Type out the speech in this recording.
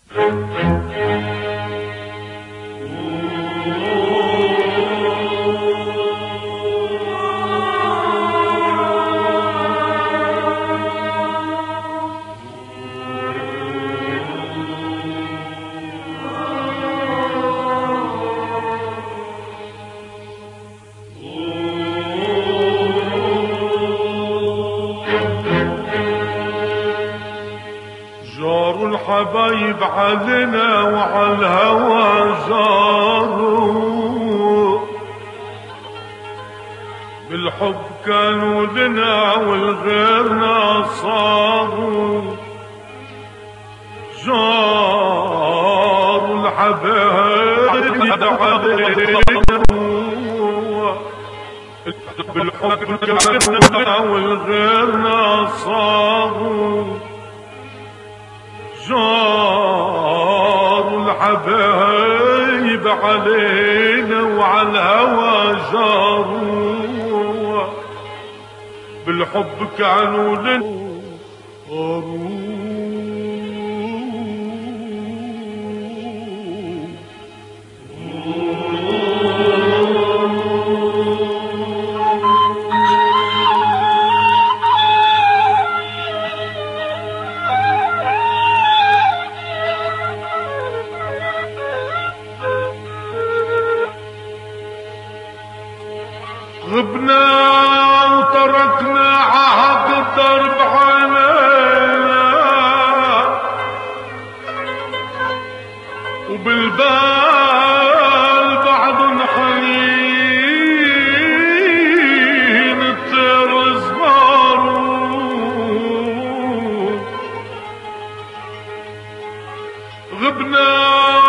الحبايب علينا وعالهوى زاروا، بالحب كانوا لنا والغيرنا صاروا. جاروا الحبايب علينا بالحب كانوا لنا والغيرنا صاروا. جاروا الحبايب علينا وعالهوى جاروا، بالحب كانوا لنا غبنا وتركنا عهد الدرب علينا، وبالبال بعض حنين الطير صغارو. غبنا